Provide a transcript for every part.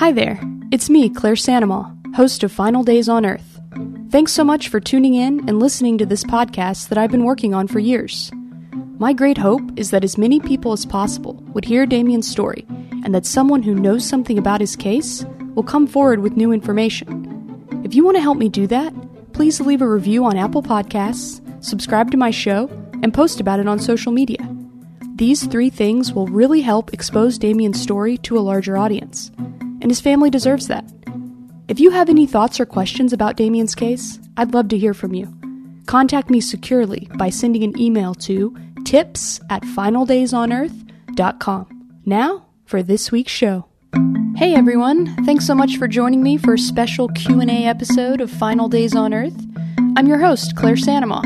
Hi there, it's me, Claire Sandomal, host of Final Days on Earth. Thanks so much for tuning in and listening to this podcast that I've been working on for years. My great hope is that as many people as possible would hear Damien's story, and that someone who knows something about his case will come forward with new information. If you want to help me do that, please leave a review on Apple Podcasts, subscribe to my show, and post about it on social media. These 3 things will really help expose Damien's story to a larger audience, and his family deserves that. If you have any thoughts or questions about Damien's case, I'd love to hear from you. Contact me securely by sending an email to tips@finaldaysonearth.com. Now, for this week's show. Hey everyone, thanks so much for joining me for a special Q&A episode of Final Days on Earth. I'm your host, Claire Sandomal.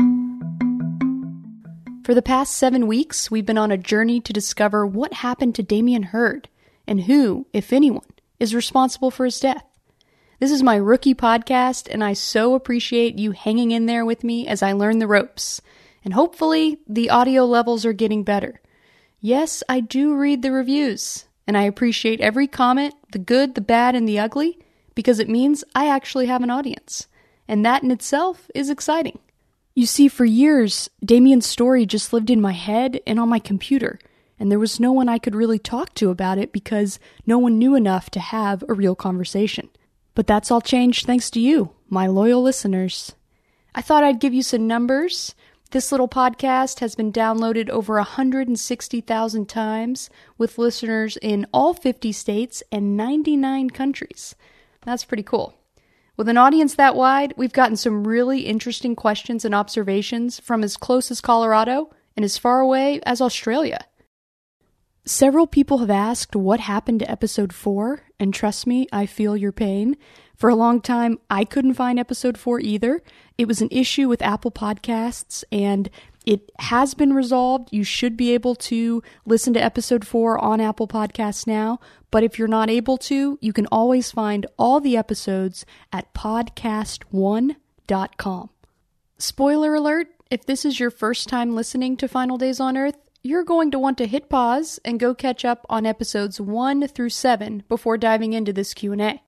For the past 7 weeks, we've been on a journey to discover what happened to Damien Hurd, and who, if anyone, is responsible for his death. This is my rookie podcast, and I so appreciate you hanging in there with me as I learn the ropes. And hopefully, the audio levels are getting better. Yes, I do read the reviews, and I appreciate every comment, the good, the bad, and the ugly, because it means I actually have an audience. And that in itself is exciting. You see, for years, Damien's story just lived in my head and on my computer, and there was no one I could really talk to about it because no one knew enough to have a real conversation. But that's all changed thanks to you, my loyal listeners. I thought I'd give you some numbers. This little podcast has been downloaded over 160,000 times with listeners in all 50 states and 99 countries. That's pretty cool. With an audience that wide, we've gotten some really interesting questions and observations from as close as Colorado and as far away as Australia. Several people have asked what happened to episode 4, and trust me, I feel your pain. For a long time, I couldn't find episode 4 either. It was an issue with Apple Podcasts, and it has been resolved. You should be able to listen to episode 4 on Apple Podcasts now, but if you're not able to, you can always find all the episodes at podcast1.com. Spoiler alert, if this is your first time listening to Final Days on Earth, you're going to want to hit pause and go catch up on episodes 1 through 7 before diving into this Q&A.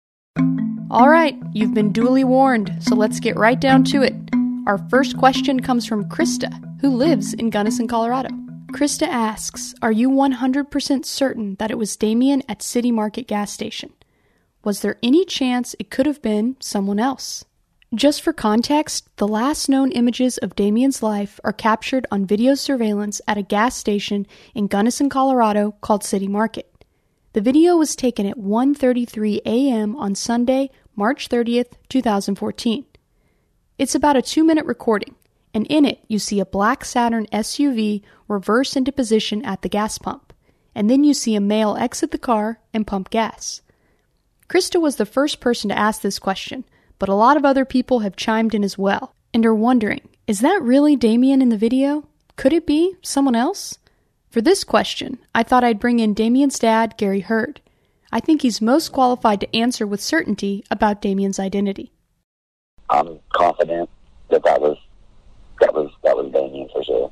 All right, you've been duly warned, so let's get right down to it. Our first question comes from Krista, who lives in Gunnison, Colorado. Krista asks, are you 100% certain that it was Damien at City Market gas station? Was there any chance it could have been someone else? Just for context, the last known images of Damien's life are captured on video surveillance at a gas station in Gunnison, Colorado called City Market. The video was taken at 1:33 a.m. on Sunday, March 30th, 2014. It's about a 2-minute recording, and in it you see a black Saturn SUV reverse into position at the gas pump, and then you see a male exit the car and pump gas. Krista was the first person to ask this question, but a lot of other people have chimed in as well, and are wondering, is that really Damien in the video? Could it be someone else? For this question, I thought I'd bring in Damien's dad, Gary Hurd. I think he's most qualified to answer with certainty about Damien's identity. I'm confident that was Damien for sure.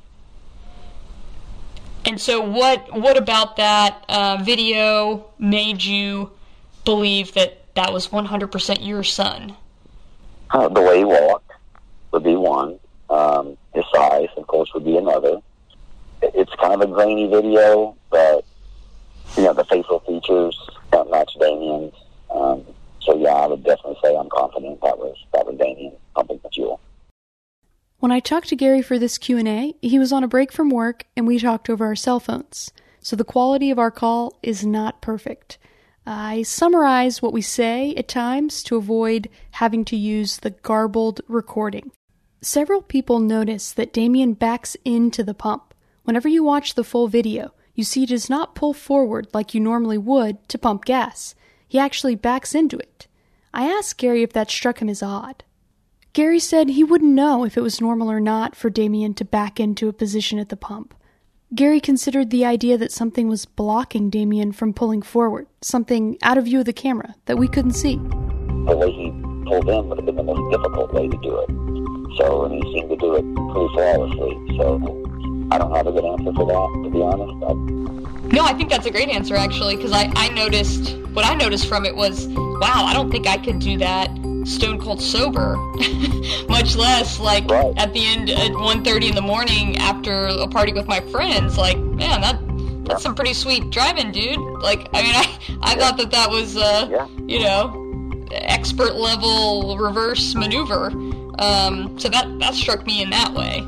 And so what about that video made you believe that was 100% your son? The way he walked would be one. His size, of course, would be another. It's kind of a grainy video, but the facial features don't match Damien's. So yeah, I would definitely say I'm confident that was Damien pumping the fuel. When I talked to Gary for this Q&A, he was on a break from work and we talked over our cell phones. So the quality of our call is not perfect. I summarize what we say at times to avoid having to use the garbled recording. Several people notice that Damien backs into the pump. Whenever you watch the full video, you see he does not pull forward like you normally would to pump gas. He actually backs into it. I asked Gary if that struck him as odd. Gary said he wouldn't know if it was normal or not for Damien to back into a position at the pump. Gary considered the idea that something was blocking Damien from pulling forward, something out of view of the camera that we couldn't see. The way he pulled in would have been the most difficult way to do it. So, and he seemed to do it pretty flawlessly. So, I don't have a good answer for that, to be honest. No, I think that's a great answer, actually, because I noticed, what I noticed from it was, wow, I don't think I could do that stone cold sober, much less, like, right. At the end at 1:30 in the morning after a party with my friends. Like, man, that's some pretty sweet driving, dude. Like, I mean, I thought that was, you know, expert level reverse maneuver. So that struck me in that way.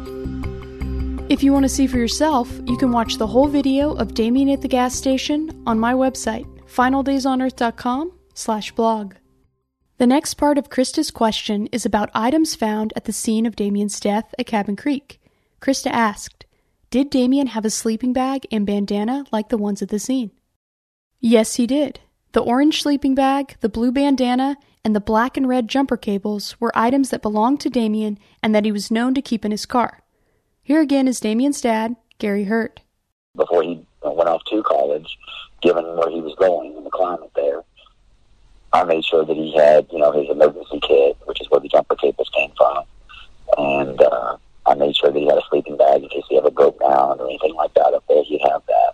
If you want to see for yourself, you can watch the whole video of Damien at the gas station on my website, finaldaysonearth.com/blog. The next part of Krista's question is about items found at the scene of Damien's death at Cabin Creek. Krista asked, did Damien have a sleeping bag and bandana like the ones at the scene? Yes, he did. The orange sleeping bag, the blue bandana, and the black and red jumper cables were items that belonged to Damien and that he was known to keep in his car. Here again is Damien's dad, Gary Hurd. Before he went off to college, given where he was going and the climate there, I made sure that he had, you know, his emergency kit, which is where the jumper cables came from. And I made sure that he had a sleeping bag in case he ever broke down or anything like that up there. He'd have that.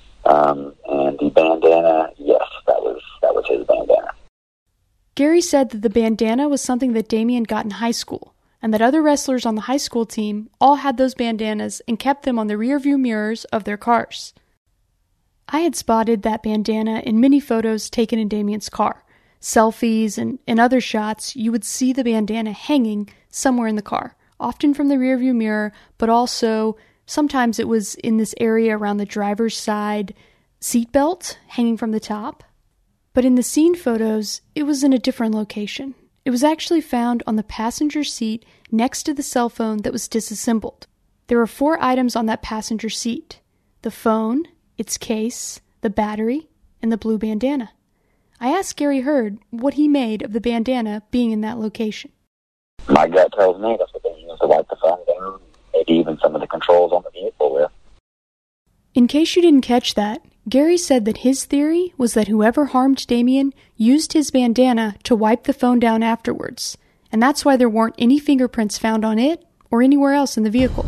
And the bandana, yes, that was his bandana. Gary said that the bandana was something that Damien got in high school, and that other wrestlers on the high school team all had those bandanas and kept them on the rearview mirrors of their cars. I had spotted that bandana in many photos taken in Damien's car. Selfies and in other shots, you would see the bandana hanging somewhere in the car, often from the rearview mirror, but also sometimes it was in this area around the driver's side seatbelt hanging from the top. But in the scene photos, it was in a different location. It was actually found on the passenger seat next to the cell phone that was disassembled. There were 4 items on that passenger seat: the phone, its case, the battery, and the blue bandana. I asked Gary Hurd what he made of the bandana being in that location. My gut tells me that's what they used to wipe the phone down, maybe even some of the controls on the vehicle with. In case you didn't catch that, Gary said that his theory was that whoever harmed Damien used his bandana to wipe the phone down afterwards, and that's why there weren't any fingerprints found on it or anywhere else in the vehicle.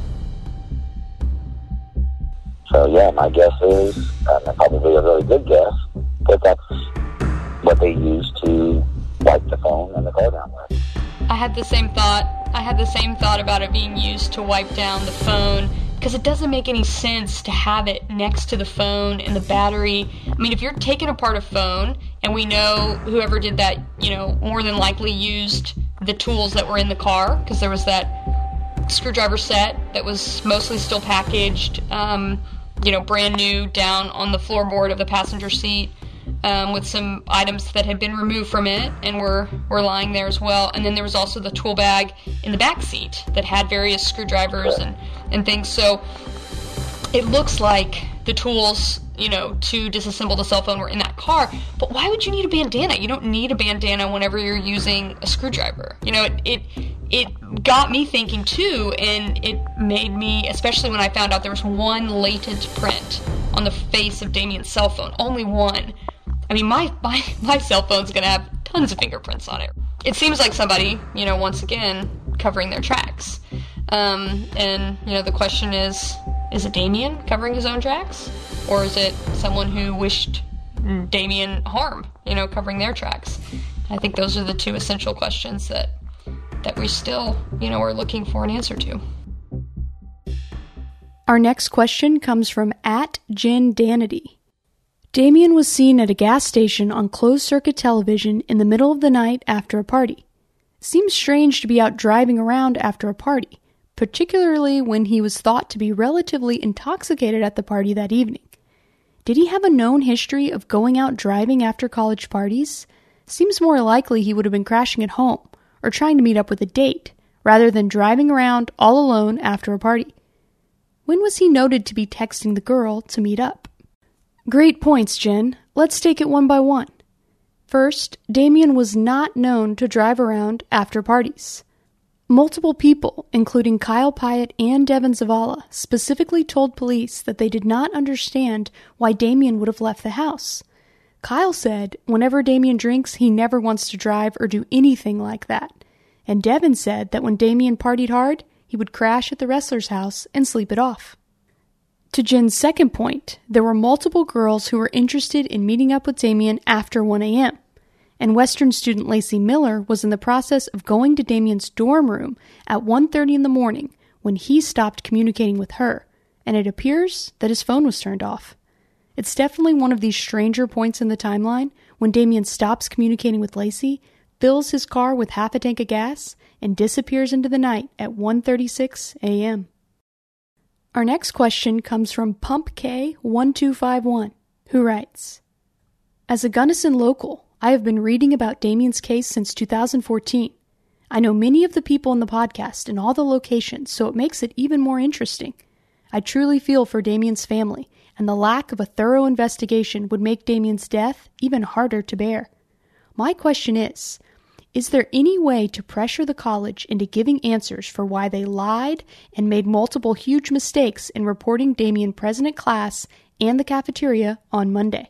So yeah, my guess is, and probably a really good guess, that that's what they used to wipe the phone and the car down with. I had the same thought. About it being used to wipe down the phone, because it doesn't make any sense to have it next to the phone and the battery. I mean, if you're taking apart a phone, and we know whoever did that, you know, more than likely used the tools that were in the car, because there was that screwdriver set that was mostly still packaged, you know, brand new down on the floorboard of the passenger seat. With some items that had been removed from it and were lying there as well. And then there was also the tool bag in the back seat that had various screwdrivers and things. So it looks like the tools, you know, to disassemble the cell phone were in that car. But why would you need a bandana? You don't need a bandana whenever you're using a screwdriver. You know, it got me thinking too, and it made me, especially when I found out there was one latent print on the face of Damien's cell phone. Only one. I mean, my cell phone's going to have tons of fingerprints on it. It seems like somebody, you know, once again, covering their tracks. And, you know, the question is it Damien covering his own tracks? Or is it someone who wished Damien harm, you know, covering their tracks? I think those are the 2 essential questions that we still, you know, are looking for an answer to. Our next question comes from @JenDanity. Damien was seen at a gas station on closed-circuit television in the middle of the night after a party. Seems strange to be out driving around after a party, particularly when he was thought to be relatively intoxicated at the party that evening. Did he have a known history of going out driving after college parties? Seems more likely he would have been crashing at home or trying to meet up with a date, rather than driving around all alone after a party. When was he noted to be texting the girl to meet up? Great points, Jen. Let's take it one by one. First, Damien was not known to drive around after parties. Multiple people, including Kyle Pyatt and Devin Zavala, specifically told police that they did not understand why Damien would have left the house. Kyle said whenever Damien drinks, he never wants to drive or do anything like that. And Devin said that when Damien partied hard, he would crash at the wrestler's house and sleep it off. To Jen's second point, there were multiple girls who were interested in meeting up with Damien after 1 a.m., and Western student Lacey Miller was in the process of going to Damien's dorm room at 1:30 in the morning when he stopped communicating with her, and it appears that his phone was turned off. It's definitely one of these stranger points in the timeline when Damien stops communicating with Lacey, fills his car with half a tank of gas, and disappears into the night at 1:36 a.m. Our next question comes from PumpK1251, who writes, As a Gunnison local, I have been reading about Damien's case since 2014. I know many of the people in the podcast and all the locations, so it makes it even more interesting. I truly feel for Damien's family, and the lack of a thorough investigation would make Damien's death even harder to bear. My question is there any way to pressure the college into giving answers for why they lied and made multiple huge mistakes in reporting Damien present at class and the cafeteria on Monday?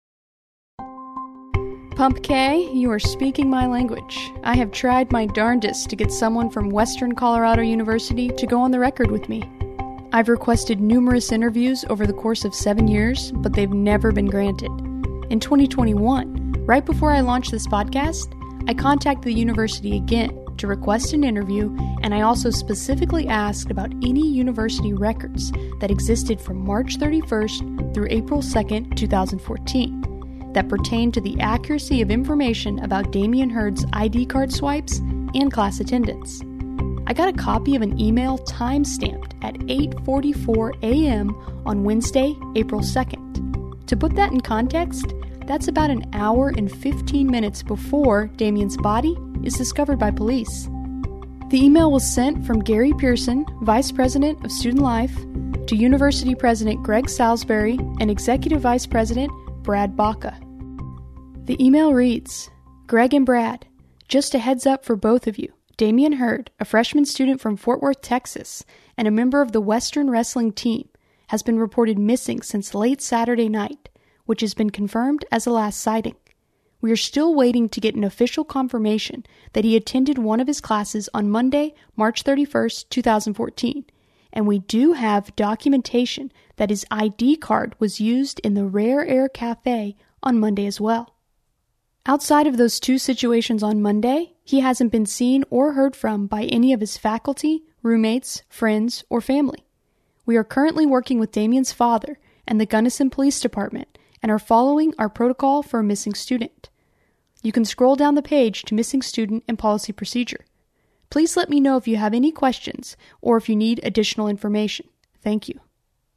Pump K, you are speaking my language. I have tried my darndest to get someone from Western Colorado University to go on the record with me. I've requested numerous interviews over the course of 7 years, but they've never been granted. In 2021, right before I launched this podcast, I contacted the university again to request an interview, and I also specifically asked about any university records that existed from March 31st through April 2nd, 2014, that pertained to the accuracy of information about Damien Hurd's ID card swipes and class attendance. I got a copy of an email time-stamped at 8:44 a.m. on Wednesday, April 2nd. To put that in context, that's about an hour and 15 minutes before Damien's body is discovered by police. The email was sent from Gary Pearson, Vice President of Student Life, to University President Greg Salisbury and Executive Vice President Brad Baca. The email reads, Greg and Brad, just a heads up for both of you. Damien Hurd, a freshman student from Fort Worth, Texas, and a member of the Western wrestling team, has been reported missing since late Saturday night, which has been confirmed as a last sighting. We are still waiting to get an official confirmation that he attended one of his classes on Monday, March 31st, 2014, and we do have documentation that his ID card was used in the Rare Air Cafe on Monday as well. Outside of those two situations on Monday, he hasn't been seen or heard from by any of his faculty, roommates, friends, or family. We are currently working with Damien's father and the Gunnison Police Department and are following our protocol for a missing student. You can scroll down the page to Missing Student and Policy Procedure. Please let me know if you have any questions or if you need additional information. Thank you.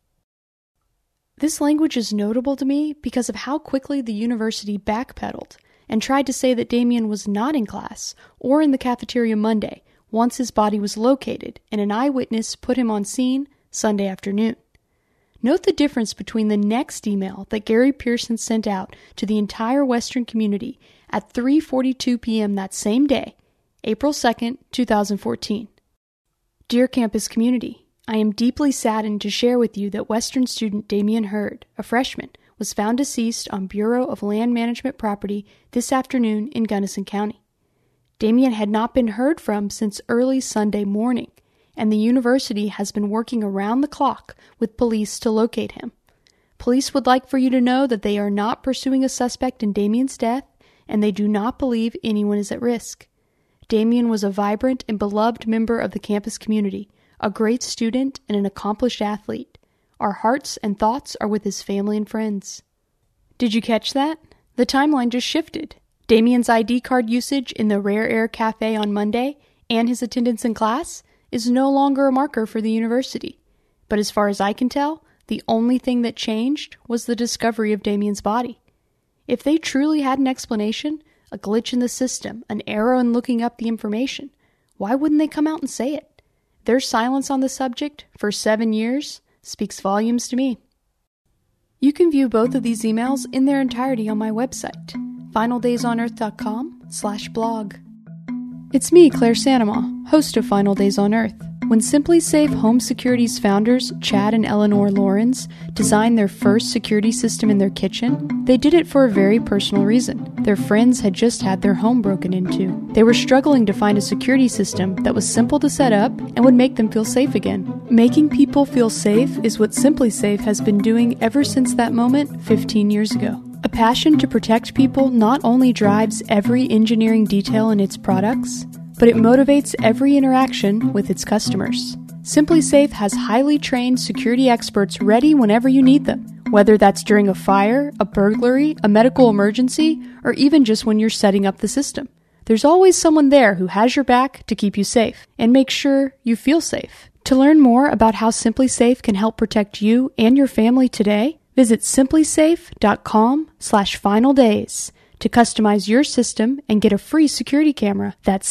This language is notable to me because of how quickly the university backpedaled and tried to say that Damien was not in class or in the cafeteria Monday once his body was located and an eyewitness put him on scene Sunday afternoon. Note the difference between the next email that Gary Pearson sent out to the entire Western community at 3:42 p.m. that same day, April 2nd, 2014. Dear campus community, I am deeply saddened to share with you that Western student Damien Hurd, a freshman, was found deceased on Bureau of Land Management property this afternoon in Gunnison County. Damien had not been heard from since early Sunday morning, and the university has been working around the clock with police to locate him. Police would like for you to know that they are not pursuing a suspect in Damien's death, and they do not believe anyone is at risk. Damien was a vibrant and beloved member of the campus community, a great student, and an accomplished athlete. Our hearts and thoughts are with his family and friends. Did you catch that? The timeline just shifted. Damien's ID card usage in the Rare Air Cafe on Monday and his attendance in class is no longer a marker for the university. But as far as I can tell, the only thing that changed was the discovery of Damien's body. If they truly had an explanation, a glitch in the system, an error in looking up the information, why wouldn't they come out and say it? Their silence on the subject for 7 years speaks volumes to me. You can view both of these emails in their entirety on my website, finaldaysonearth.com/blog. It's me, Claire Sanema, host of Final Days on Earth. When Simply Safe Home Security's founders, Chad and Eleanor Lawrence, designed their first security system in their kitchen, they did it for a very personal reason. Their friends had just had their home broken into. They were struggling to find a security system that was simple to set up and would make them feel safe again. Making people feel safe is what Simply Safe has been doing ever since that moment 15 years ago. A passion to protect people not only drives every engineering detail in its products, but it motivates every interaction with its customers. Simply Safe has highly trained security experts ready whenever you need them, whether that's during a fire, a burglary, a medical emergency, or even just when you're setting up the system. There's always someone there who has your back to keep you safe and make sure you feel safe. To learn more about how Simply Safe can help protect you and your family today, visit simplysafe.com/finaldays to customize your system and get a free security camera. That's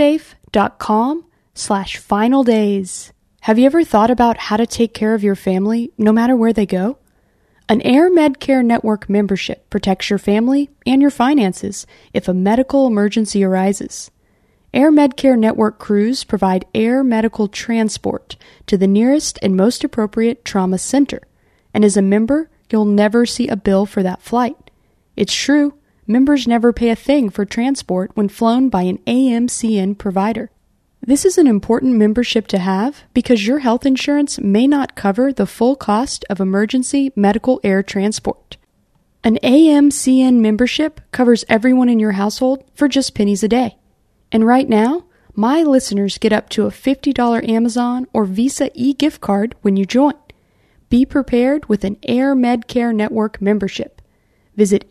simplysafe.com/finaldays. Have you ever thought about how to take care of your family no matter where they go? An Air Medcare Network membership protects your family and your finances if a medical emergency arises. Air Medcare Network crews provide air medical transport to the nearest and most appropriate trauma center. And as a member, you'll never see a bill for that flight. It's true, members never pay a thing for transport when flown by an AMCN provider. This is an important membership to have because your health insurance may not cover the full cost of emergency medical air transport. An AMCN membership covers everyone in your household for just pennies a day. And right now, my listeners get up to a $50 Amazon or Visa e-gift card when you join. Be prepared with an Air Medcare Network membership. Visit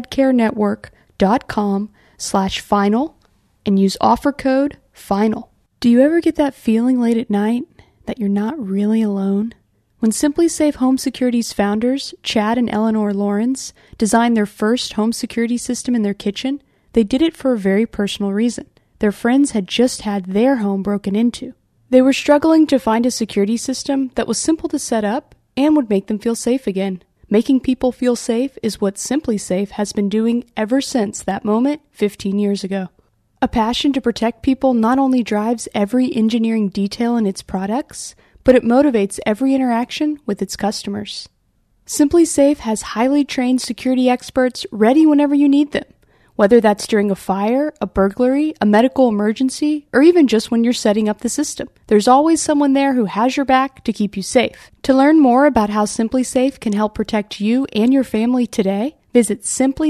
airmedcarenetwork.com/final and use offer code FINAL. Do you ever get that feeling late at night that you're not really alone? When Simply Safe Home Security's founders, Chad and Eleanor Lawrence, designed their first home security system in their kitchen, they did it for a very personal reason. Their friends had just had their home broken into. They were struggling to find a security system that was simple to set up and would make them feel safe again. Making people feel safe is what Simply Safe has been doing ever since that moment 15 years ago. A passion to protect people not only drives every engineering detail in its products, but it motivates every interaction with its customers. Simply Safe has highly trained security experts ready whenever you need them, whether that's during a fire, a burglary, a medical emergency, or even just when you're setting up the system. There's always someone there who has your back to keep you safe. To learn more about how Simply Safe can help protect you and your family today, visit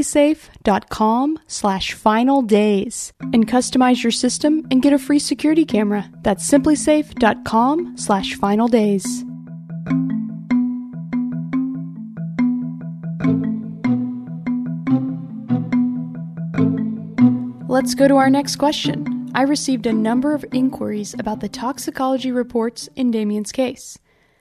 simplysafe.com/finaldays and customize your system and get a free security camera. That's simplysafe.com/finaldays. Let's go to our next question. I received a number of inquiries about the toxicology reports in Damien's case.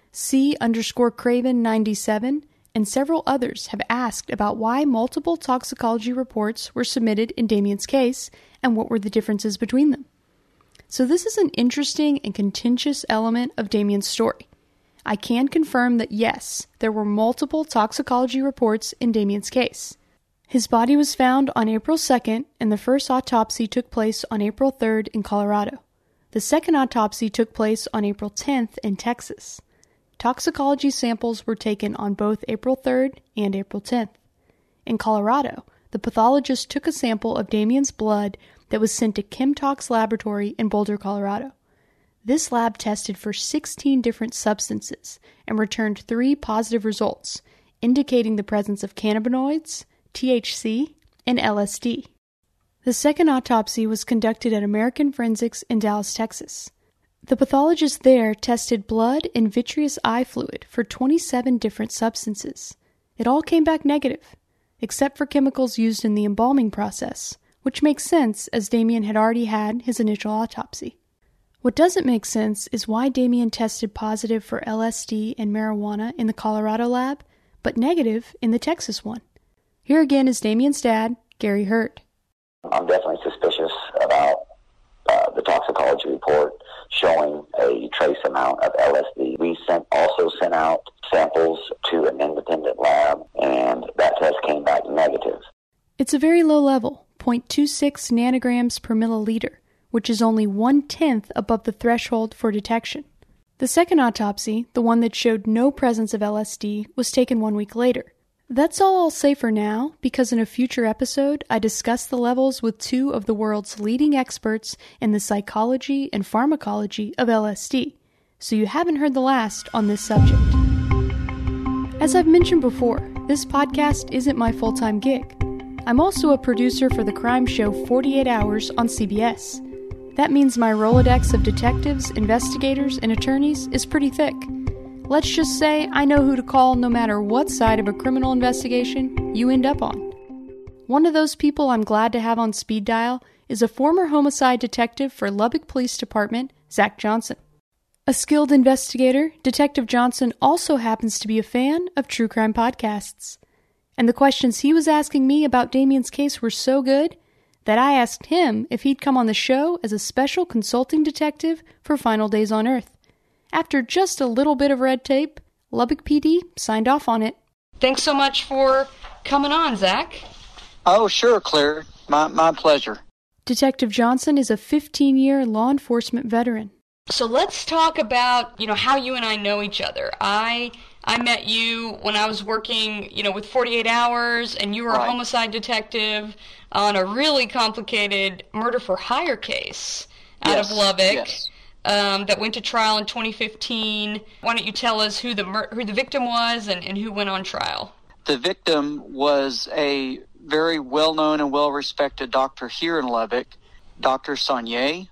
C_Craven97 and several others have asked about why multiple toxicology reports were submitted in Damien's case and what were the differences between them. So this is an interesting and contentious element of Damien's story. I can confirm that yes, there were multiple toxicology reports in Damien's case. His body was found on April 2nd, and the first autopsy took place on April 3rd in Colorado. The second autopsy took place on April 10th in Texas. Toxicology samples were taken on both April 3rd and April 10th. In Colorado, the pathologist took a sample of Damien's blood that was sent to ChemTox Laboratory in Boulder, Colorado. This lab tested for 16 different substances and returned 3 positive results, indicating the presence of cannabinoids, THC, and LSD. The second autopsy was conducted at American Forensics in Dallas, Texas. The pathologist there tested blood and vitreous eye fluid for 27 different substances. It all came back negative, except for chemicals used in the embalming process, which makes sense as Damien had already had his initial autopsy. What doesn't make sense is why Damien tested positive for LSD and marijuana in the Colorado lab, but negative in the Texas one. Here again is Damien's dad, Gary Hurt. I'm definitely suspicious about the toxicology report showing a trace amount of LSD. We also sent out samples to an independent lab, and that test came back negative. It's a very low level, 0.26 nanograms per milliliter, which is only 1/10 above the threshold for detection. The second autopsy, the one that showed no presence of LSD, was taken 1 week later. That's all I'll say for now, because in a future episode, I discuss the levels with two of the world's leading experts in the psychology and pharmacology of LSD, so you haven't heard the last on this subject. As I've mentioned before, this podcast isn't my full-time gig. I'm also a producer for the crime show 48 Hours on CBS. That means my Rolodex of detectives, investigators, and attorneys is pretty thick. Let's just say I know who to call no matter what side of a criminal investigation you end up on. One of those people I'm glad to have on speed dial is a former homicide detective for Lubbock Police Department, Zach Johnson. A skilled investigator, Detective Johnson also happens to be a fan of true crime podcasts. And the questions he was asking me about Damien's case were so good that I asked him if he'd come on the show as a special consulting detective for Final Days on Earth. After just a little bit of red tape, Lubbock PD signed off on it. Thanks so much for coming on, Zach. Oh, sure, Claire. My pleasure. Detective Johnson is a 15-year law enforcement veteran. So let's talk about, how you and I know each other. I met you when I was working, with 48 Hours, and you were a homicide detective on a really complicated murder-for-hire case out of Lubbock. Yes. That went to trial in 2015. Why don't you tell us who the victim was and who went on trial? The victim was a very well-known and well-respected doctor here in Lubbock, Dr. Saunier,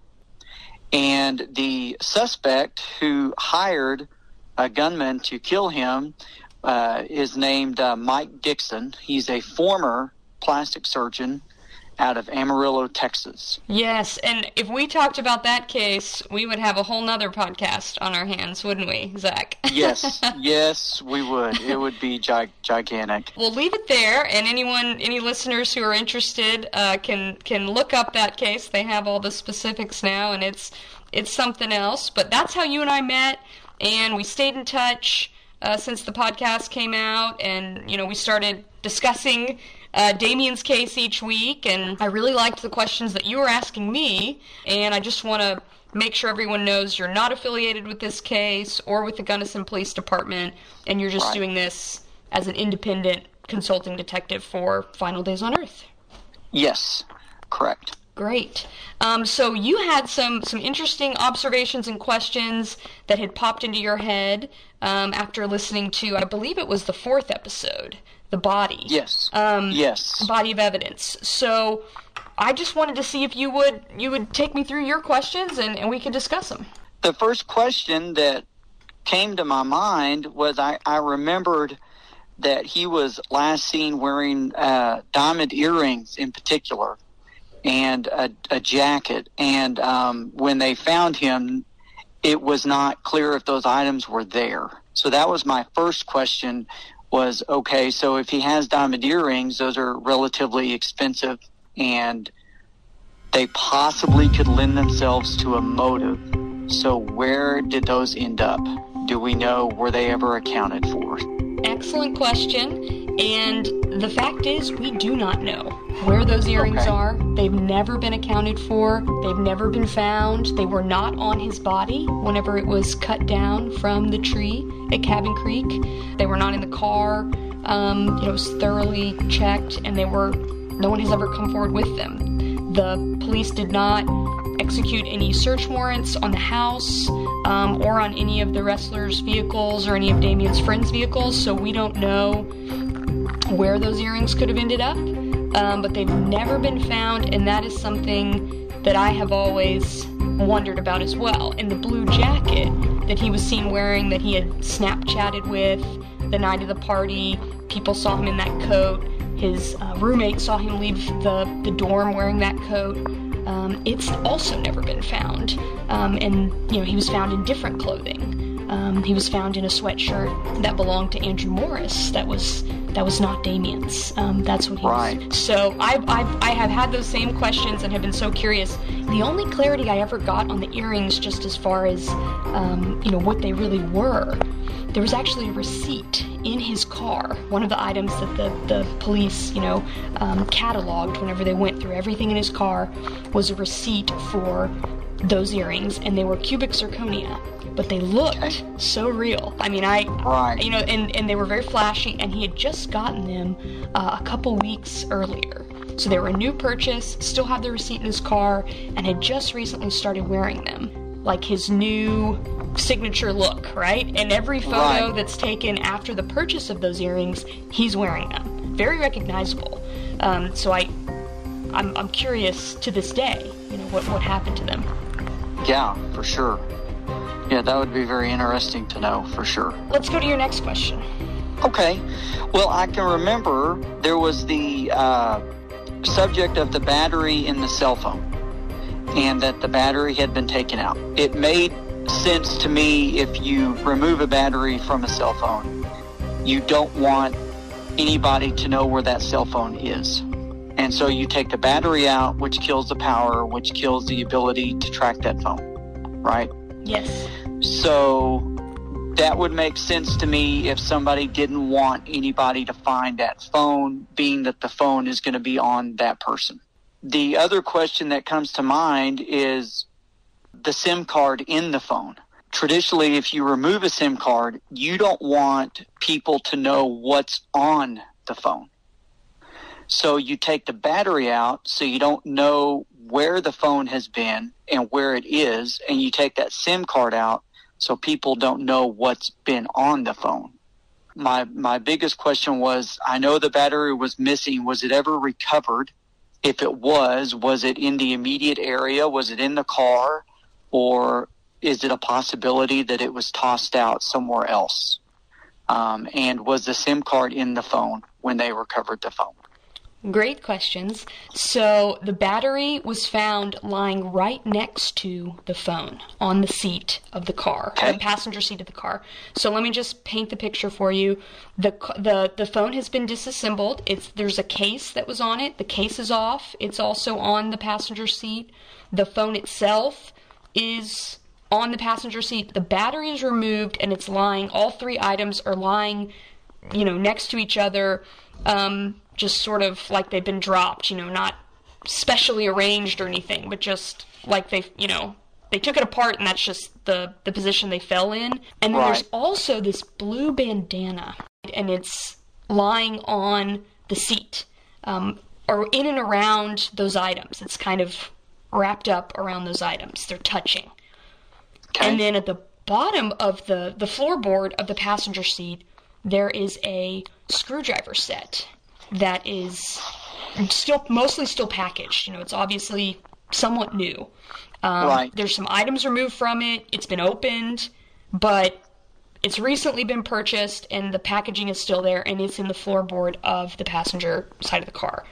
and the suspect who hired a gunman to kill him is named Mike Dixon. He's a former plastic surgeon out of Amarillo, Texas. Yes, and if we talked about that case, we would have a whole nother podcast on our hands, wouldn't we, Zach? Yes, we would. It would be gigantic. We'll leave it there, and any listeners who are interested can look up that case. They have all the specifics now, and it's something else. But that's how you and I met, and we stayed in touch since the podcast came out, and we started discussing Damien's case each week, and I really liked the questions that you were asking me, and I just want to make sure everyone knows you're not affiliated with this case or with the Gunnison Police Department, and you're just doing this as an independent consulting detective for Final Days on Earth. Yes, correct. Great. So you had some interesting observations and questions that had popped into your head after listening to, I believe it was the 4th episode, The Body. Yes. Yes. Body of Evidence. So I just wanted to see if you would take me through your questions and we could discuss them. The first question that came to my mind was I remembered that he was last seen wearing diamond earrings in particular, and a jacket, and when they found him, it was not clear if those items were there. So that was my first question, was, okay, so if he has diamond earrings, those are relatively expensive, and they possibly could lend themselves to a motive. So where did those end up? Do we know, were they ever accounted for? Excellent question, and the fact is we do not know where those earrings are. They've never been accounted for. They've never been found. They were not on his body whenever it was cut down from the tree at Cabin Creek. They were not in the car. It was thoroughly checked, and no one has ever come forward with them. The police did not execute any search warrants on the house or on any of the wrestlers' vehicles or any of Damien's friends' vehicles, so we don't know where those earrings could have ended up, but they've never been found, and that is something that I have always wondered about as well. And the blue jacket that he was seen wearing, that he had Snapchatted with the night of the party, people saw him in that coat. His roommate saw him leave the dorm wearing that coat. It's also never been found. And he was found in different clothing. He was found in a sweatshirt that belonged to Andrew Morris. That was not Damien's. That's what he was. So I have had those same questions and have been so curious. The only clarity I ever got on the earrings, just as far as what they really were, there was actually a receipt in his car. One of the items that the police, cataloged whenever they went through everything in his car was a receipt for those earrings, and they were cubic zirconia. But they looked so real. I mean, and they were very flashy, and he had just gotten them a couple weeks earlier. So they were a new purchase, still had the receipt in his car, and had just recently started wearing them. Like his new signature look, right? And every photo that's taken after the purchase of those earrings, he's wearing them. Very recognizable. So I'm curious to this day, what happened to them. Yeah, for sure. Yeah, that would be very interesting to know, for sure. Let's go to your next question. Okay. Well, I can remember there was the subject of the battery in the cell phone, and that the battery had been taken out. It made sense to me, if you remove a battery from a cell phone, you don't want anybody to know where that cell phone is. And so you take the battery out, which kills the power, which kills the ability to track that phone, right? Yes. So that would make sense to me if somebody didn't want anybody to find that phone, being that the phone is going to be on that person. The other question that comes to mind is the SIM card in the phone. Traditionally, if you remove a SIM card, you don't want people to know what's on the phone. So you take the battery out so you don't know where the phone has been and where it is, and you take that SIM card out so people don't know what's been on the phone. My biggest question was, I know the battery was missing. Was it ever recovered? If it was it in the immediate area? Was it in the car? Or is it a possibility that it was tossed out somewhere else? And was the SIM card in the phone when they recovered the phone? Great questions. So the battery was found lying right next to the phone on the seat of the car, the passenger seat of the car. So let me just paint the picture for you. The phone has been disassembled. There's a case that was on it. The case is off. It's also on the passenger seat. The phone itself is on the passenger seat. The battery is removed, and it's lying. All three items are lying, next to each other. Just sort of like they've been dropped, not specially arranged or anything, but just like they took it apart, and that's just the position they fell in. And then there's also this blue bandana, and it's lying on the seat, or in and around those items. It's kind of wrapped up around those items. They're touching. Okay. And then at the bottom of the floorboard of the passenger seat, there is a screwdriver set that is mostly still packaged. It's obviously somewhat new. There's some items removed from it. It's been opened, but it's recently been purchased, and the packaging is still there, and it's in the floorboard of the passenger side of the car.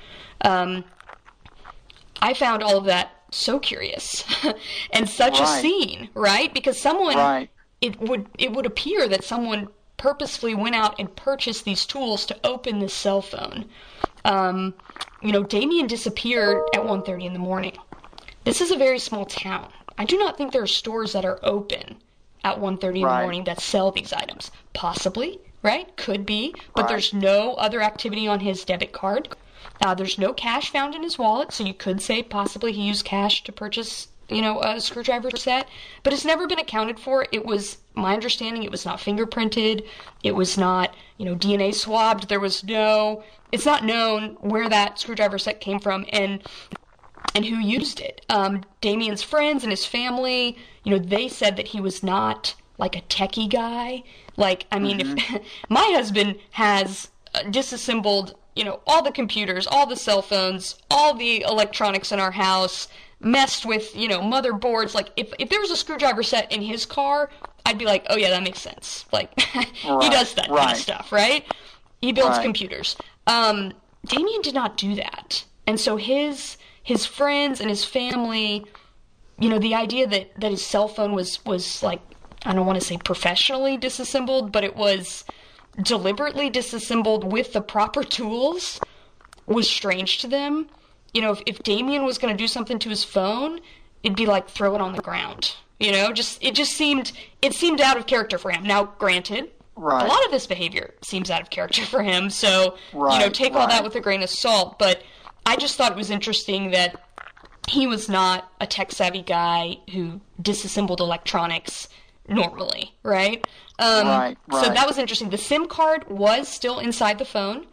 I found all of that so curious and such a scene, right? Because it would appear that someone purposefully went out and purchased these tools to open this cell phone. Damien disappeared at 1:30 in the morning. This is a very small town. I do not think there are stores that are open at 1:30 in the morning that sell these items. Possibly, right? Could be. But there's no other activity on his debit card. There's no cash found in his wallet, so you could say possibly he used cash to purchase a screwdriver set, but it's never been accounted for. It was, my understanding, it was not fingerprinted. It was not, DNA swabbed. It's not known where that screwdriver set came from and who used it. Damien's friends and his family, they said that he was not like a techie guy. If my husband has disassembled, all the computers, all the cell phones, all the electronics in our house, messed with, motherboards. Like, if there was a screwdriver set in his car, I'd be like, oh yeah, that makes sense. Like, he does that kind of stuff, right? He builds computers. Damien did not do that. And so his friends and his family, the idea that his cell phone was like, I don't want to say professionally disassembled, but it was deliberately disassembled with the proper tools, was strange to them. If Damien was going to do something to his phone, it'd be like throw it on the ground. It seemed out of character for him. Now, granted, a lot of this behavior seems out of character for him. So, take all that with a grain of salt. But I just thought it was interesting that he was not a tech-savvy guy who disassembled electronics normally, right? Right. So that was interesting. The SIM card was still inside the phone.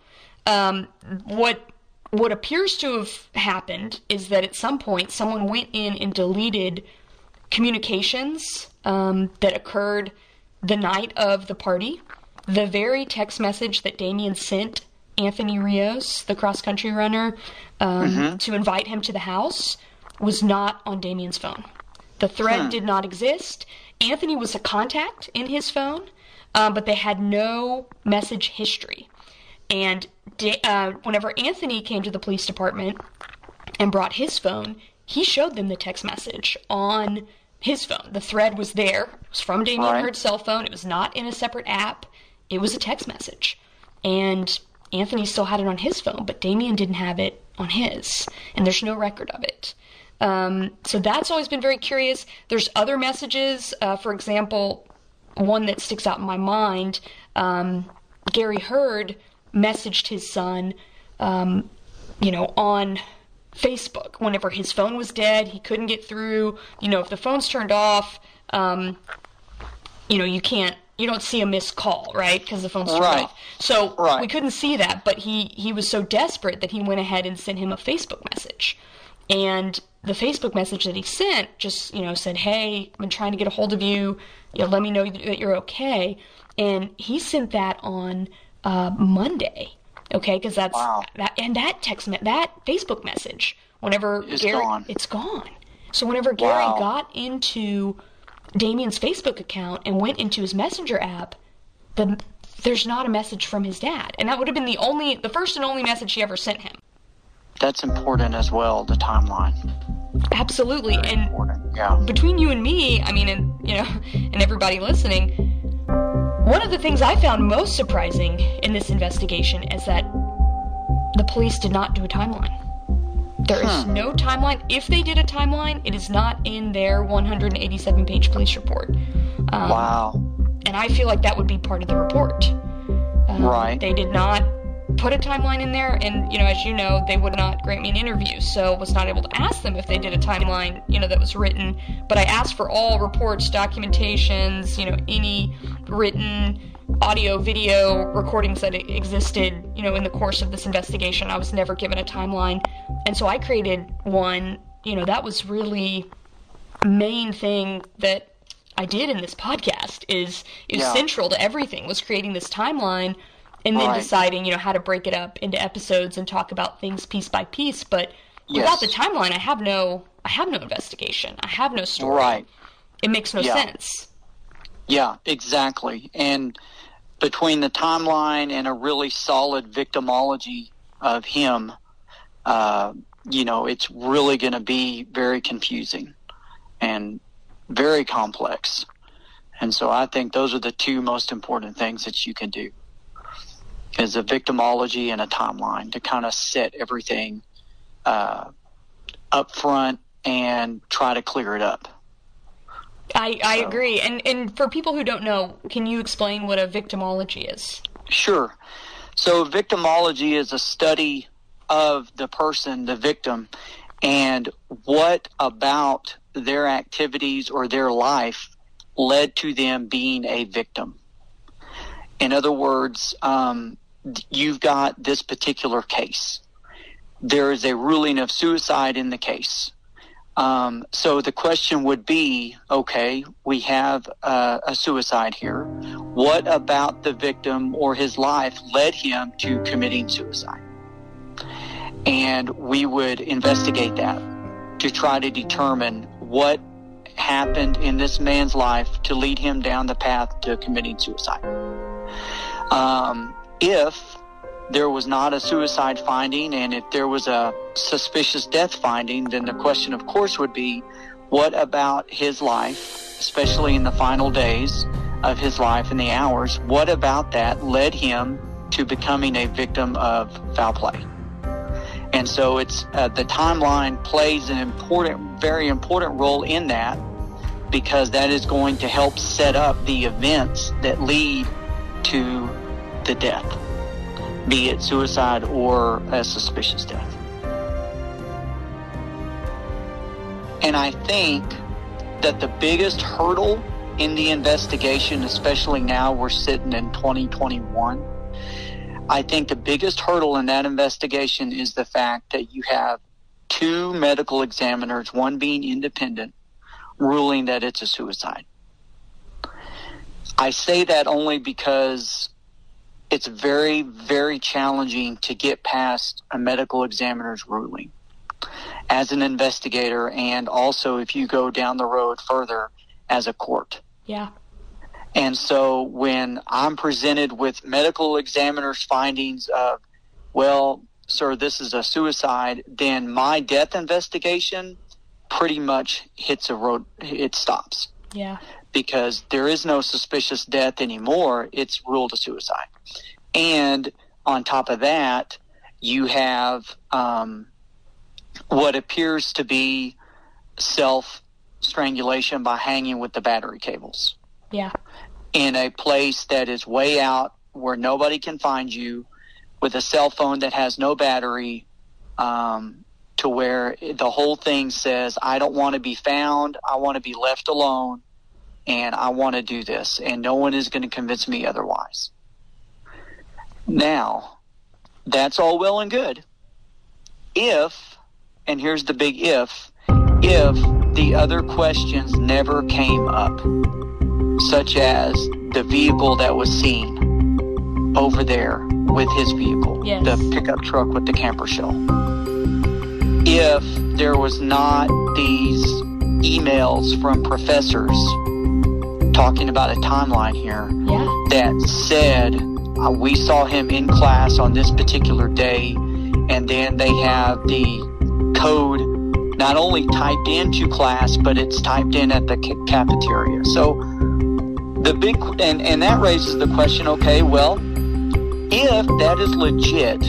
What appears to have happened is that at some point someone went in and deleted communications that occurred the night of the party. The very text message that Damien sent Anthony Rios, the cross-country runner, to invite him to the house was not on Damien's phone. The thread did not exist. Anthony was a contact in his phone, but they had no message history. And whenever Anthony came to the police department and brought his phone, he showed them the text message on his phone. The thread was there. It was from Damien Hurd's cell phone. It was not in a separate app. It was a text message. And Anthony still had it on his phone, but Damien didn't have it on his. And there's no record of it. So that's always been very curious. There's other messages. For example, one that sticks out in my mind, Gary Hurd messaged his son, on Facebook. Whenever his phone was dead, he couldn't get through. If the phone's turned off, you don't see a missed call, right? Because the phone's turned off. So we couldn't see that, but he was so desperate that he went ahead and sent him a Facebook message. And the Facebook message that he sent just, said, "Hey, I've been trying to get a hold of you. Let me know that you're okay." And he sent that on Monday, okay? Because that's that, and that Facebook message. Whenever it's gone. So whenever Gary got into Damien's Facebook account and went into his Messenger app, there's not a message from his dad, and that would have been the first and only message he ever sent him. That's important as well, the timeline. Absolutely. Very and important. Between you and me, and everybody listening, one of the things I found most surprising in this investigation is that the police did not do a timeline. There is no timeline. If they did a timeline, it is not in their 187-page police report. And I feel like that would be part of the report. They did not put a timeline in there, and as you know, they would not grant me an interview, so was not able to ask them if they did a timeline that was written. But I asked for all reports, documentations, any written audio, video recordings that existed in the course of this investigation. I was never given a timeline, and so I created one. That was really main thing that I did in this podcast is central to everything, was creating this timeline. And then deciding, how to break it up into episodes and talk about things piece by piece. But without the timeline, I have no investigation. I have no story. Right. It makes no sense. Yeah, exactly. And between the timeline and a really solid victimology of him, it's really going to be very confusing and very complex. And so I think those are the two most important things that you can do, is a victimology and a timeline to kind of set everything up front and try to clear it up. I agree. And for people who don't know, can you explain what a victimology is? Sure. So victimology is a study of the person, the victim, and what about their activities or their life led to them being a victim. In other words, you've got this particular case. There is a ruling of suicide in the case. So the question would be, okay, we have a suicide here. What about the victim or his life led him to committing suicide? And we would investigate that to try to determine what happened in this man's life to lead him down the path to committing suicide. If there was not a suicide finding, and if there was a suspicious death finding, then the question, of course, would be, what about his life, especially in the final days of his life and the hours, what about that led him to becoming a victim of foul play? And so it's the timeline plays an important, very important role in that, because that is going to help set up the events that lead to the death, be it suicide or a suspicious death. And I think that the biggest hurdle in the investigation, especially now we're sitting in 2021, I think the biggest hurdle in that investigation is the fact that you have two medical examiners, one being independent, ruling that it's a suicide. I say that only because it's very, very challenging to get past a medical examiner's ruling as an investigator, and also if you go down the road further as a court. Yeah. And so when I'm presented with medical examiner's findings of, well, sir, this is a suicide, then my death investigation pretty much hits a road, it stops. Yeah. Because there is no suspicious death anymore. It's ruled a suicide. And on top of that, you have what appears to be self-strangulation by hanging with the battery cables. Yeah. In a place that is way out where nobody can find you, with a cell phone that has no battery, to where the whole thing says, I don't want to be found, I want to be left alone, and I want to do this, and no one is going to convince me otherwise. Now, that's all well and good. If, and here's the big if the other questions never came up, such as the vehicle that was seen over there with his vehicle, yes, the pickup truck with the camper shell. If there was not these emails from professors talking about a timeline here, yeah, that said we saw him in class on this particular day, and then they have the code not only typed into class, but it's typed in at the cafeteria. So the big, and that raises the question, okay, well, if that is legit,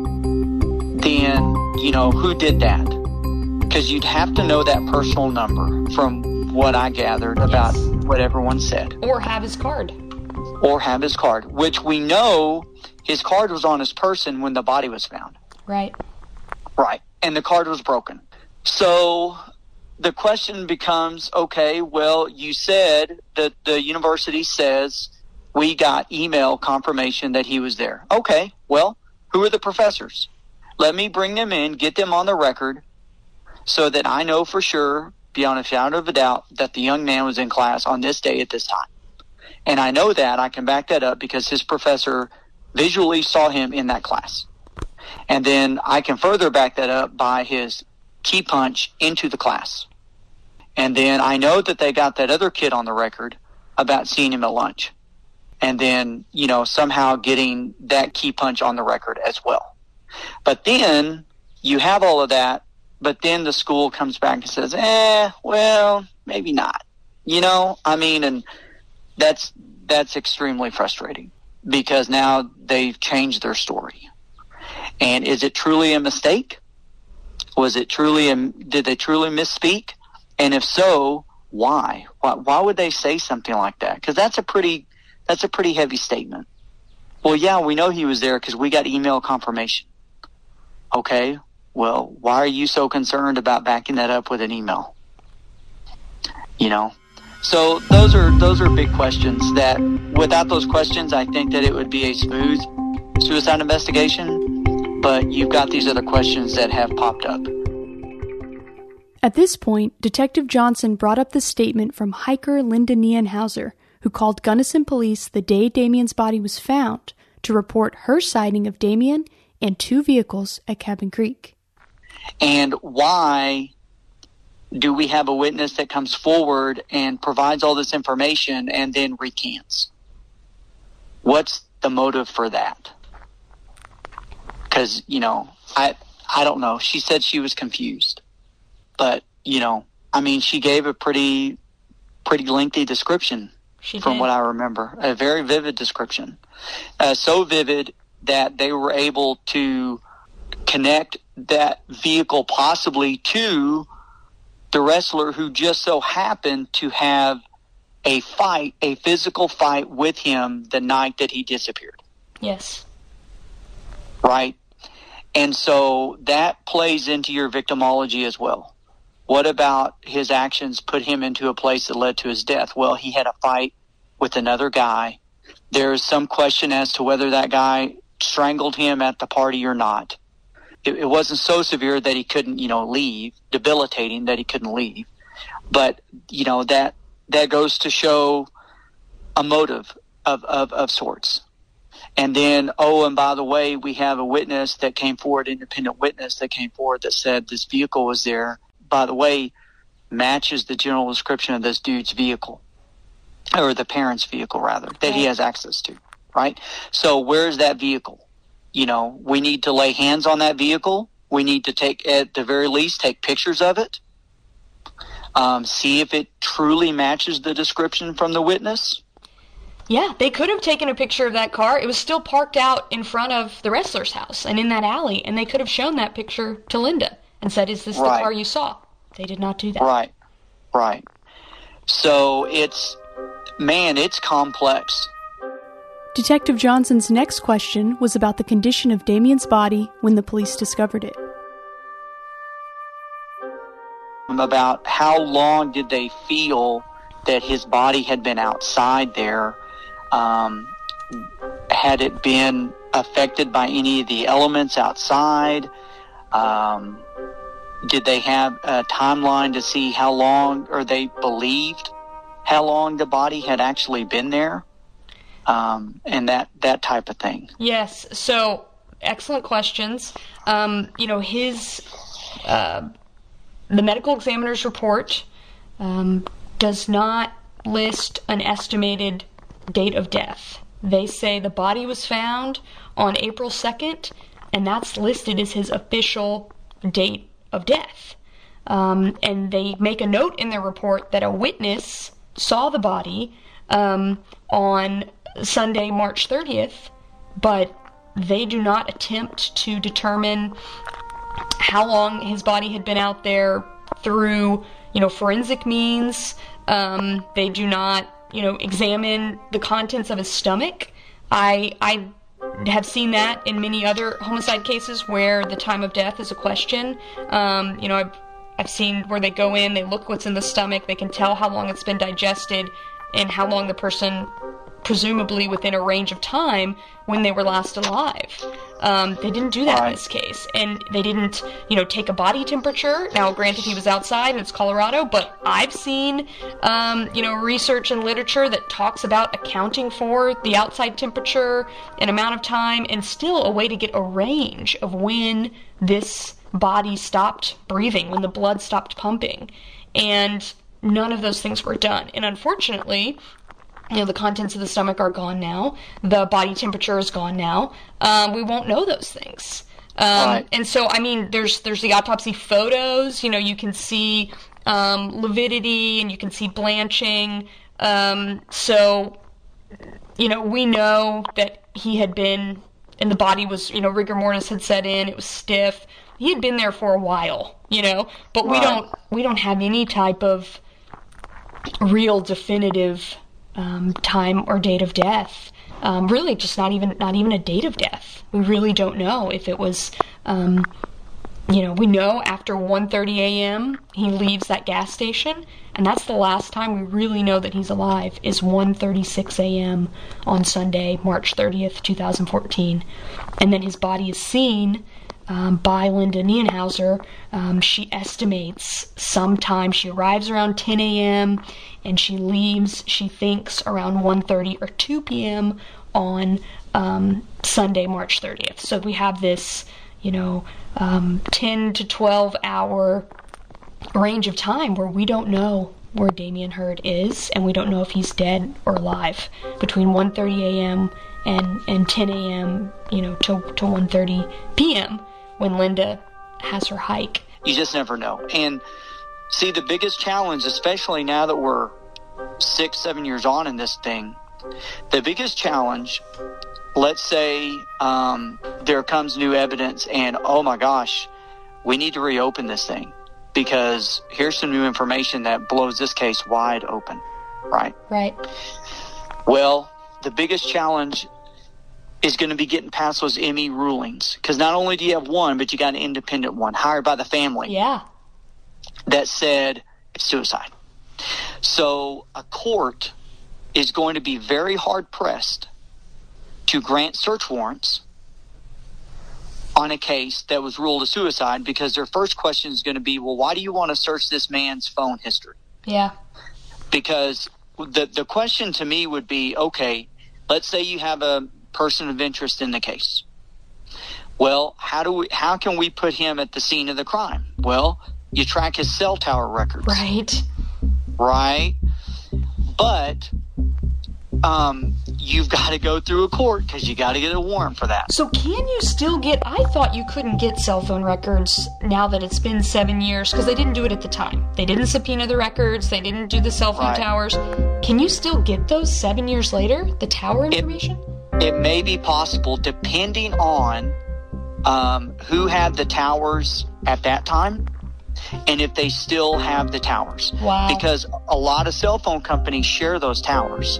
then, you know, who did that? Because you'd have to know that personal number from what I gathered about what everyone said. Or have his card. Or have his card, which we know his card was on his person when the body was found. Right. Right. And the card was broken. So the question becomes, okay, well, you said that the university says we got email confirmation that he was there. Okay, well, who are the professors? Let me bring them in, get them on the record, so that I know for sure, beyond a shadow of a doubt, that the young man was in class on this day at this time. And I know that, I can back that up because his professor visually saw him in that class. And then I can further back that up by his key punch into the class. And then I know that they got that other kid on the record about seeing him at lunch. And then, you know, somehow getting that key punch on the record as well. But then you have all of that, but then the school comes back and says, well, maybe not. You know, I mean, and that's extremely frustrating because now they've changed their story. And is it truly a mistake? Was it truly did they truly misspeak? And if so, why? Why would they say something like that? Because that's a pretty heavy statement. Well, yeah, we know he was there because we got email confirmation. Okay, well, why are you so concerned about backing that up with an email? You know, so those are big questions that without those questions, I think that it would be a smooth suicide investigation. But you've got these other questions that have popped up. At this point, Detective Johnson brought up the statement from hiker Linda Nienhauser, who called Gunnison police the day Damien's body was found to report her sighting of Damien and two vehicles at Cabin Creek. And why do we have a witness that comes forward and provides all this information and then recants? What's the motive for that? Because, you know, I don't know. She said she was confused. But, you know, I mean, she gave a pretty lengthy description from what I remember. A very vivid description. So vivid that they were able to connect that vehicle possibly to the wrestler who just so happened to have a physical fight with him the night that he disappeared. Yes. Right? And so that plays into your victimology as well. What about his actions put him into a place that led to his death? Well, he had a fight with another guy. There is some question as to whether that guy strangled him at the party or not. It wasn't so severe that he couldn't, leave, debilitating that he couldn't leave. But, that goes to show a motive of sorts. And then, and by the way, we have a witness that came forward, independent witness that came forward that said this vehicle was there. By the way, matches the general description of this dude's vehicle, or the parents' vehicle, rather, that he has access to, right? So where's that vehicle? We need to lay hands on that vehicle. We need to at the very least, take pictures of it, see if it truly matches the description from the witness. Yeah, they could have taken a picture of that car. It was still parked out in front of the wrestler's house and in that alley, and they could have shown that picture to Linda and said, is this the car you saw? They did not do that. Right. So it's complex. Detective Johnson's next question was about the condition of Damien's body when the police discovered it. About how long did they feel that his body had been outside there? Had it been affected by any of the elements outside? Did they have a timeline to see how long, or they believed how long the body had actually been there? And that type of thing. Yes. So excellent questions. The medical examiner's report does not list an estimated date of death. They say the body was found on April 2nd, and that's listed as his official date of death. And they make a note in their report that a witness saw the body on Sunday, March 30th, but they do not attempt to determine how long his body had been out there through, forensic means. They do not, examine the contents of his stomach. I have seen that in many other homicide cases where the time of death is a question. I've seen where they go in, they look what's in the stomach, they can tell how long it's been digested and how long the person, presumably within a range of time, when they were last alive. They didn't do that in this case. And they didn't, take a body temperature. Now, granted, he was outside and it's Colorado, but I've seen, research and literature that talks about accounting for the outside temperature and amount of time, and still a way to get a range of when this body stopped breathing, when the blood stopped pumping. And none of those things were done. And unfortunately, the contents of the stomach are gone now. The body temperature is gone now. We won't know those things. And so, there's the autopsy photos. You can see lividity and you can see blanching. So, we know that he had been, and the body was, rigor mortis had set in. It was stiff. He had been there for a while, but we don't have any type of real definitive time or date of death. Really, just not even a date of death. We really don't know if it was. We know after 1:30 a.m. he leaves that gas station, and that's the last time we really know that he's alive. Is 1:36 a.m. on Sunday, March 30th, 2014, and then his body is seen by Linda Nienhauser. She estimates sometime, she arrives around 10 a.m. and she leaves, she thinks, around 1:30 or 2 p.m. on Sunday, March 30th. So we have this, 10 to 12 hour range of time where we don't know where Damien Hurd is, and we don't know if he's dead or alive between 1:30 a.m. and 10 a.m., to 1:30 p.m. when Linda has her hike. You just never know. And see, the biggest challenge, especially now that we're 6-7 years on in this thing, the biggest challenge, let's say there comes new evidence and, oh my gosh, we need to reopen this thing because here's some new information that blows this case wide open. right? Right. Well, the biggest challenge is going to be getting past those ME rulings, because not only do you have one, but you got an independent one hired by the family Yeah. that said it's suicide. So a court is going to be very hard pressed to grant search warrants on a case that was ruled a suicide, because their first question is going to be, well, why do you want to search this man's phone history? Yeah. Because the question to me would be, okay, let's say you have a person of interest in the case. Well, how can we put him at the scene of the crime? Well, you track his cell tower records. Right. Right? But you've got to go through a court, because you got to get a warrant for that. So can you still get, I thought you couldn't get cell phone records now that it's been 7 years, because they didn't do it at the time. They didn't subpoena the records. They didn't do the cell phone Right. towers. Can you still get those 7 years later, the tower information? It may be possible, depending on who had the towers at that time and if they still have the towers. Wow. Because a lot of cell phone companies share those towers.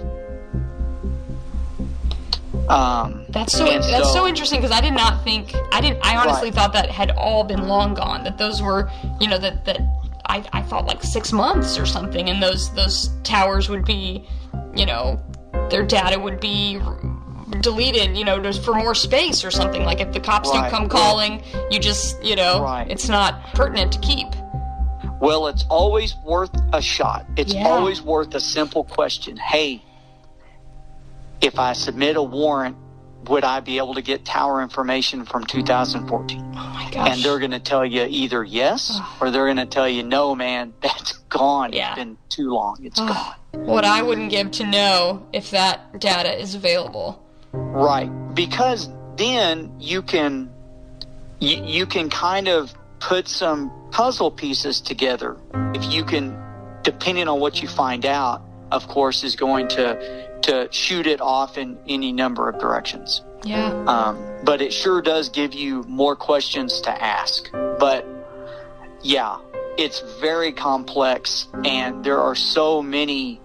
That's so interesting, because I did not think, I honestly Right. thought that had all been long gone, that those were, that I thought like 6 months or something, and those towers would be, their data would be deleted, just for more space or something. Like if the cops don't Right. come calling, you just, Right. it's not pertinent to keep. Well, it's always worth a shot. It's Yeah. always worth a simple question. Hey, if I submit a warrant, would I be able to get tower information from 2014? Oh my gosh. And they're going to tell you either yes, or they're going to tell you, no, man, that's gone. Yeah. It's been too long. It's gone. What I wouldn't give to know if that data is available. Right. Because then you can kind of put some puzzle pieces together. If you can, depending on what you find out, of course, is going to shoot it off in any number of directions. Yeah. But it sure does give you more questions to ask. But yeah, it's very complex, and there are so many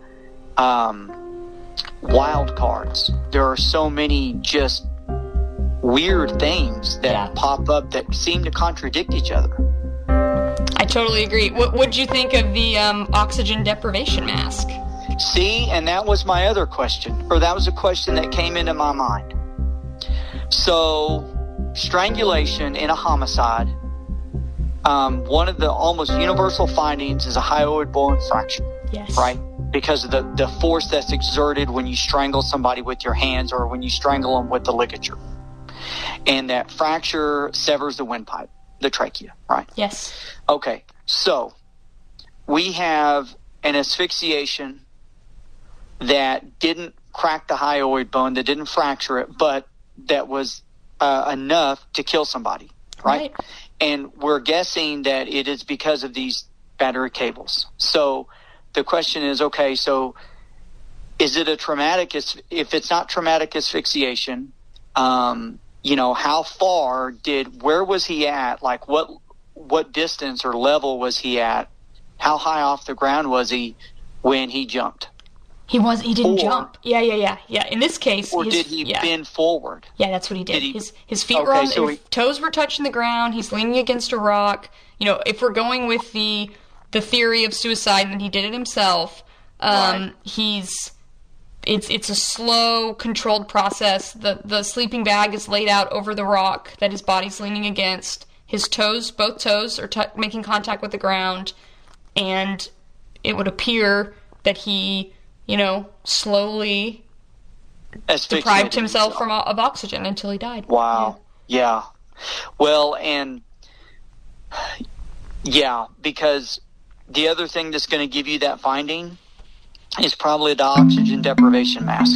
wild cards. There are so many just weird things that Yeah. pop up that seem to contradict each other. I totally agree. What would you think of the oxygen deprivation mask? See, and that was my other question, or that was a question that came into my mind. So, strangulation in a homicide, one of the almost universal findings is a hyoid bone fracture, Yes. right? Because of the force that's exerted when you strangle somebody with your hands or when you strangle them with the ligature. And that fracture severs the windpipe, the trachea, right? Yes. Okay, so we have an asphyxiation that didn't crack the hyoid bone, that didn't fracture it, but that was enough to kill somebody, right? And we're guessing that it is because of these battery cables. So the question is, okay, so is it a traumatic, if it's not traumatic asphyxiation, how far where was he at? Like what distance or level was he at? How high off the ground was he when he jumped? He didn't jump. Yeah. In this case, Or did he bend forward? Yeah, that's what he did. His feet were Okay, on, so his toes were touching the ground. He's leaning against a rock. If we're going with the theory of suicide and he did it himself, Right. it's a slow, controlled process. The sleeping bag is laid out over the rock that his body's leaning against. His toes, both toes, are making contact with the ground, and it would appear that he, slowly deprived himself of oxygen until he died. Wow. Yeah. Well, and yeah, because the other thing that's going to give you that finding is probably the oxygen deprivation mask.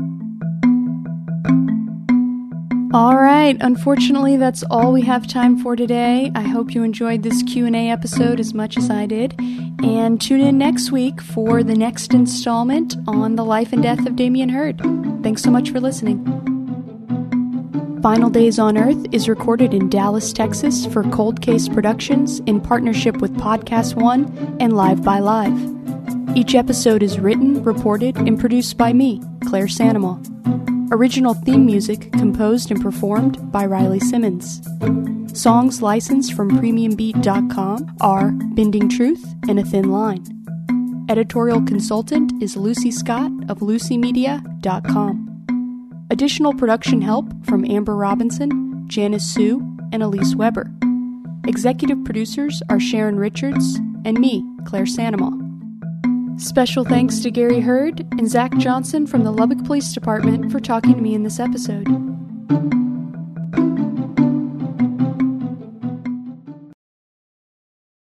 All right, unfortunately, that's all we have time for today. I hope you enjoyed this Q&A episode as much as I did. And tune in next week for the next installment on the life and death of Damien Hurd. Thanks so much for listening. Final Days on Earth is recorded in Dallas, Texas for Cold Case Productions in partnership with Podcast One and Live by Live. Each episode is written, reported, and produced by me, Claire Sandomal. Original theme music composed and performed by Riley Simmons. Songs licensed from PremiumBeat.com are Bending Truth and A Thin Line. Editorial consultant is Lucy Scott of LucyMedia.com. Additional production help from Amber Robinson, Janice Sue, and Elise Weber. Executive producers are Sharon Richards and me, Claire Sandomal. Special thanks to Gary Hurd and Zach Johnson from the Lubbock Police Department for talking to me in this episode.